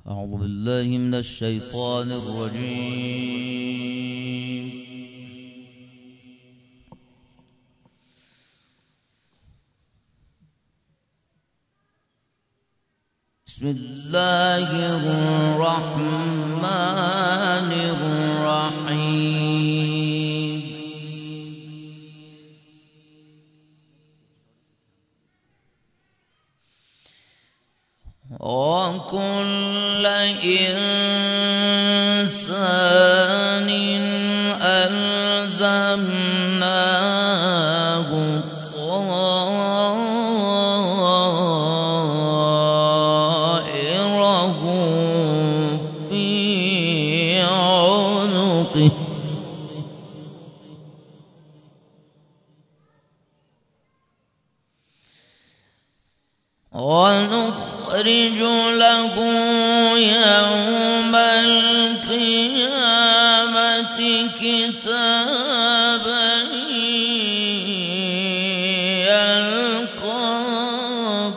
أعوذ بالله من الشيطان الرجيم. بسم الله الرحمن الرحيم. وكل إنسان ألزمناه طائره في عنقه ونخرج له يوم القيامة كتابا يلقاه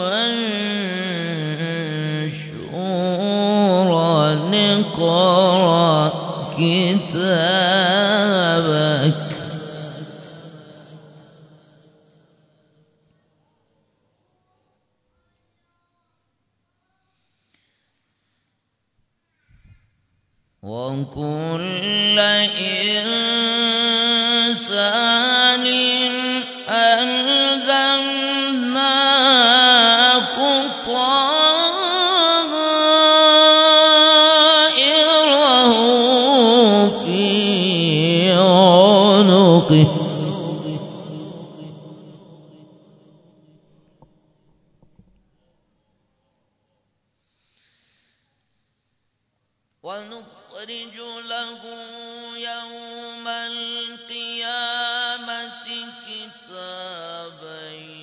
منشورا اقرأ كتابك وكل إنسان ألزمناه طائره في عنقه ونخرج له يوم القيامة كتابا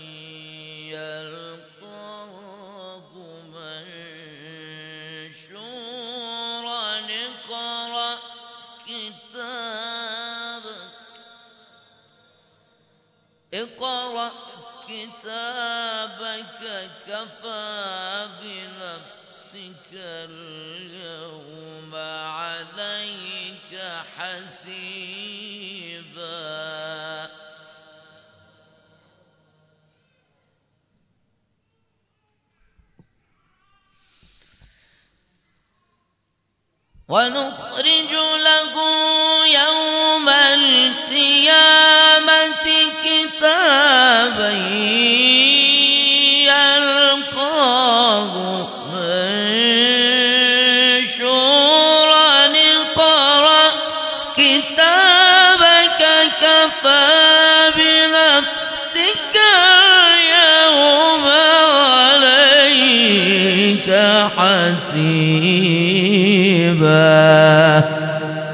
يلقاه منشورا اقرأ كتابك كفى بنفسك اليوم عليك حسيبا ونخرج له يوم القيامة كتابا يلقاه منشورا اقرأ كتابك كفى بنفسك اليوم عليك حسيبا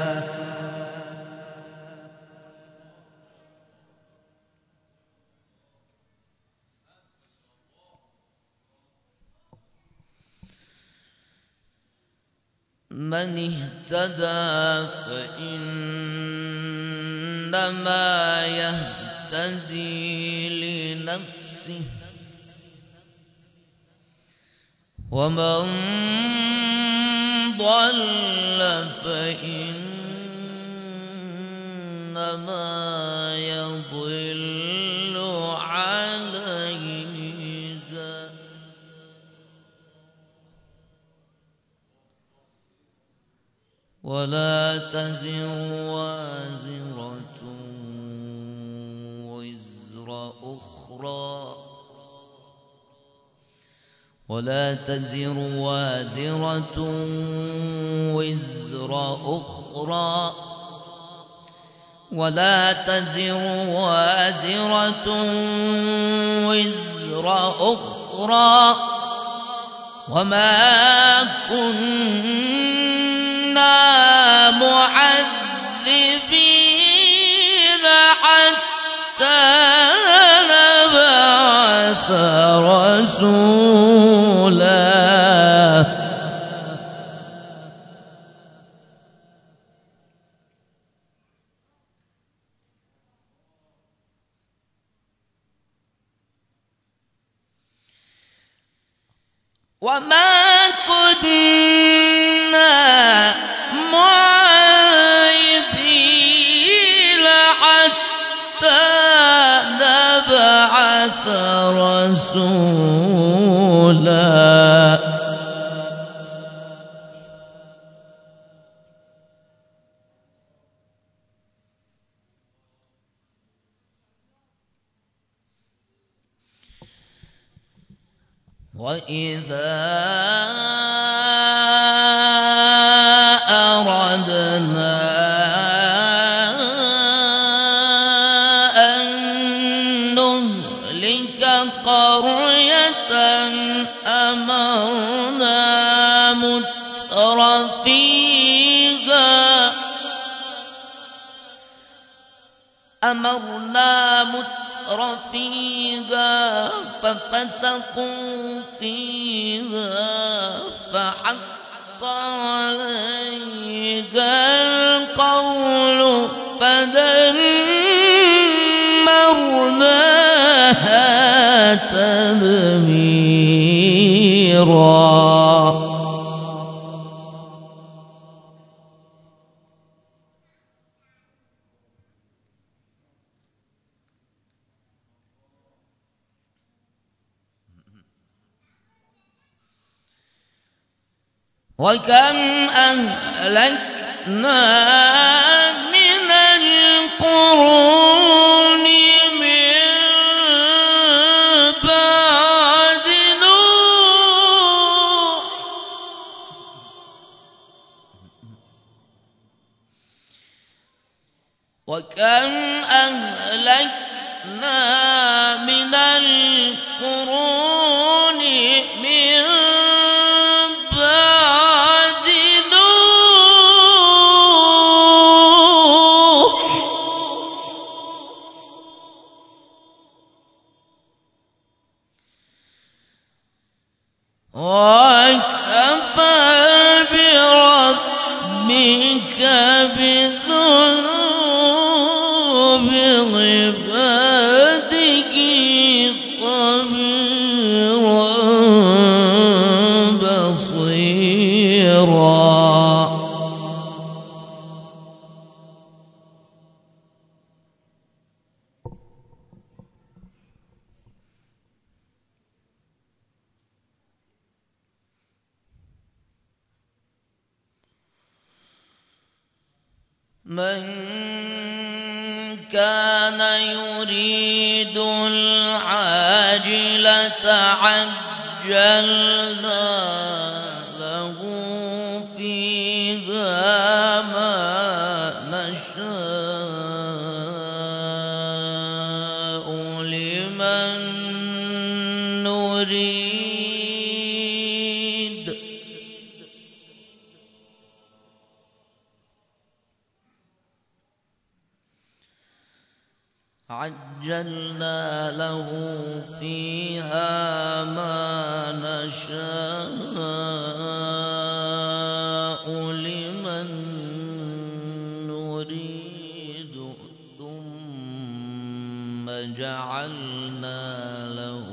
من اهتدى فإنما يهتدي لنفسه ومن ضل فإنما يضل عليها ولا تزر وازرة وزر أخرى ولا تزر وازرة وزر أخرى ولا تزر وازرة وزر أخرى وما كنا معذبين حتى نبعث رسولا وما كنا معذبين حتى نبعث رسولا. وإذا أردنا أن نهلك قرية أمرنا متر فيها ففسقوا فيها فحق عليها القول فدمرناها تدميرا. وكم أهلكنا من القرون من بعد نوح وكم أهلكنا من القرون من وكفى بربك بذنوب عباده خبيرا بصيرا. من كان يريد العاجلة عجلنا له فيها ما نشاء لمن نريد عجلنا له فيها ما نشاء لمن نريد ثم جعلنا له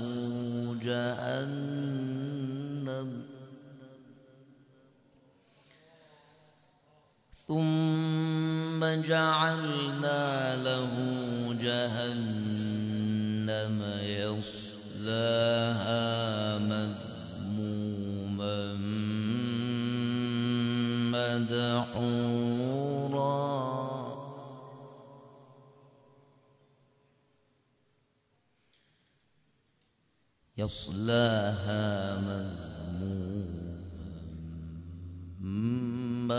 جهنم يصلاها مذموما مدحورا. يصلاها مذموما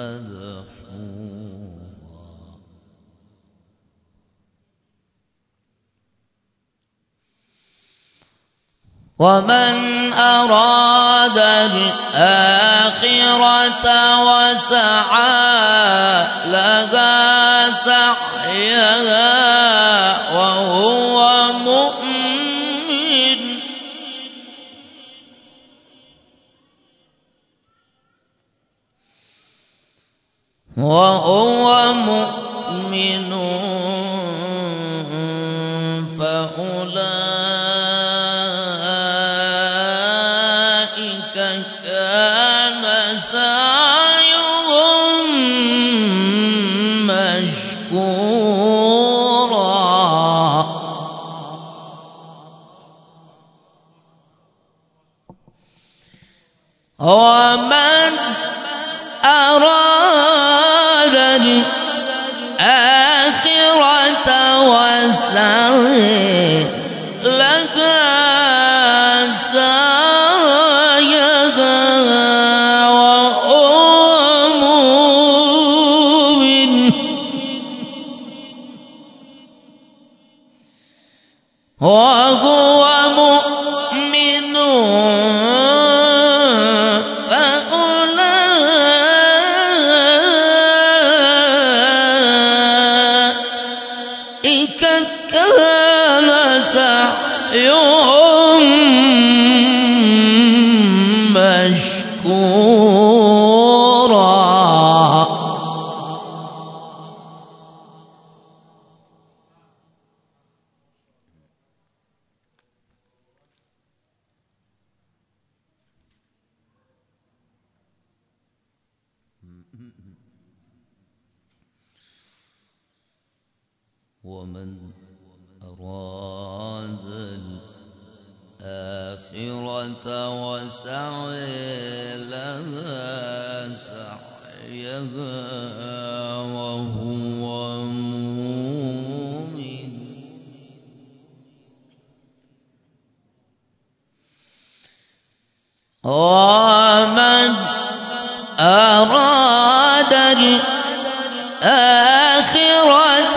مدحورا. ومن أراد الآخرة وسعى لها سعيها وهو مؤمن فأولئك كان ومن أراد الآخرة وسعي لها سعيها وهو مؤمن فأولئك كان سعيهم مشكورا. ومن أراد الآخرة وسعي لها سعيها وهو مؤمن ومن أراد الآخرة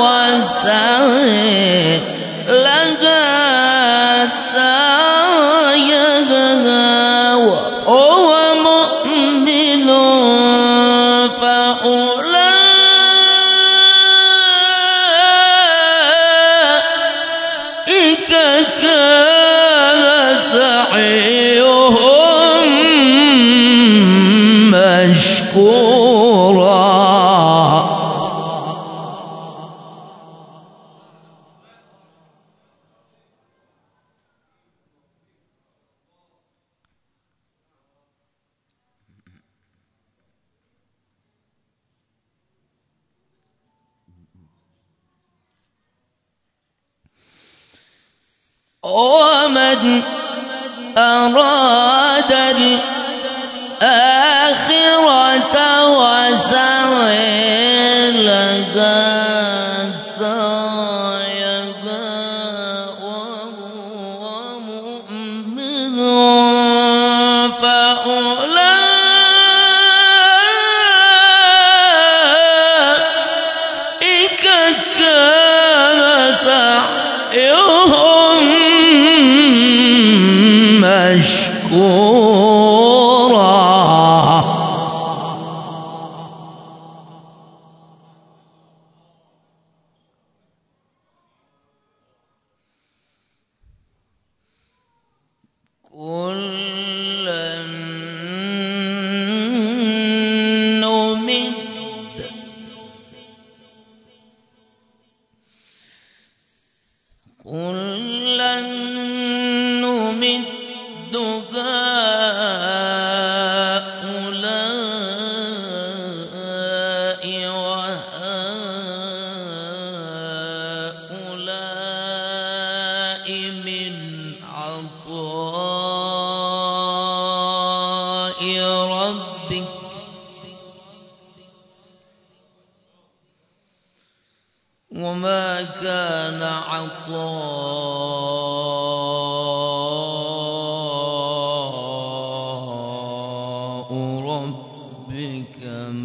وسعي لها سعيها وهو مؤمن فأولئك كان سعيهم مشكورا. ومن أراد الآخرة وسعي لها سعيها وهو مؤمن فأولئك كان سعيهم مشكورا. كلا نمد هؤلاء وهؤلاء من عطاء ربك وما كان عطاء ربك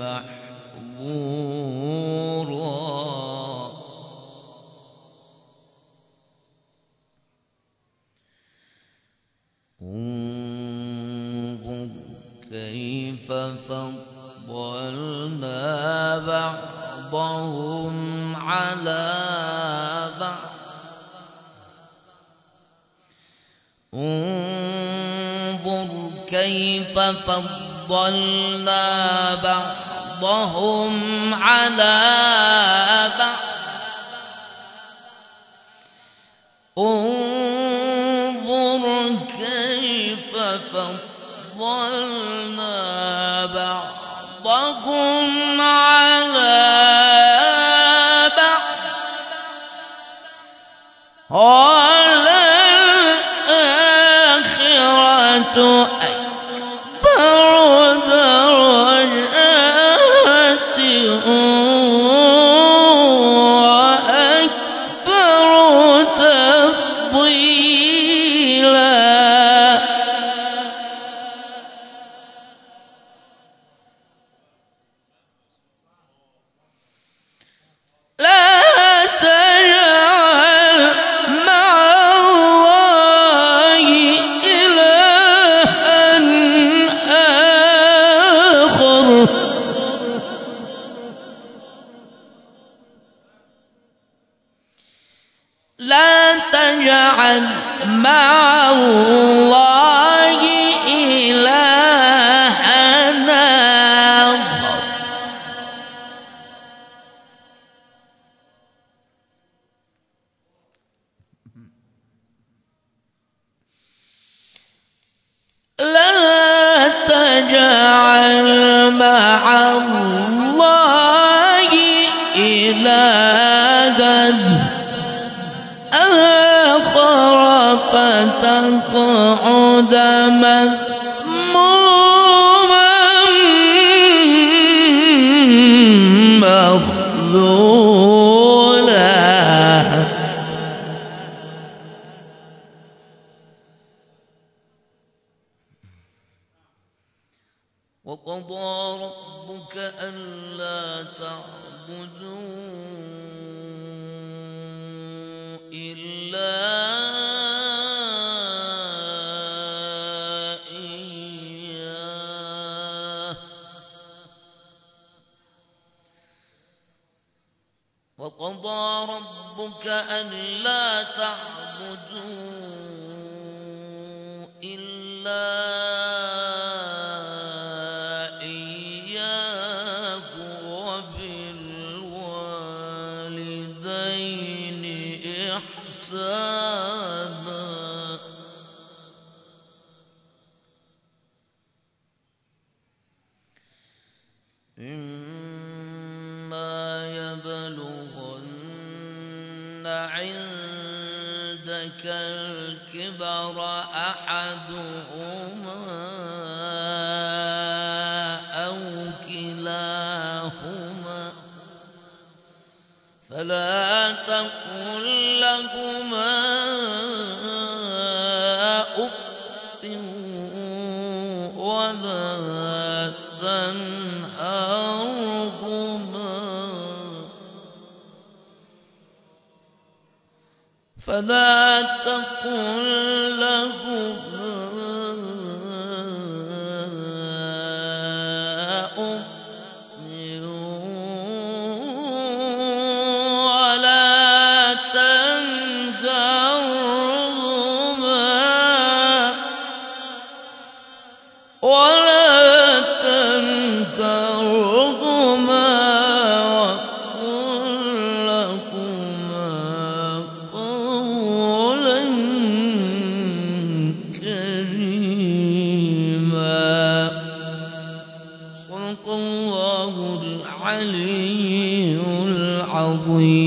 محظورا. انظر كيف فضلنا بعضهم على بعض. انظر كيف فضلنا بعضهم على بعض. انظر كيف فضلنا بعضهم على بعض. وللآخرة أكبر الله إلهنا آخر لا تجعل مع الله إلها آخر فتقعد مذموما مخذولا وقضى ربك ألا تعبدوا إلا إياه وقضى ربك ألا تعبدوا إلا إما يبلغن عندك الكبر أحدهما أو كلاهما فلا تقل لهما أف ولا تنهرهما فلا تقل لهما أف ولا تنهرهما وقل لهما قولا كريما صدق الله العلي العظيم.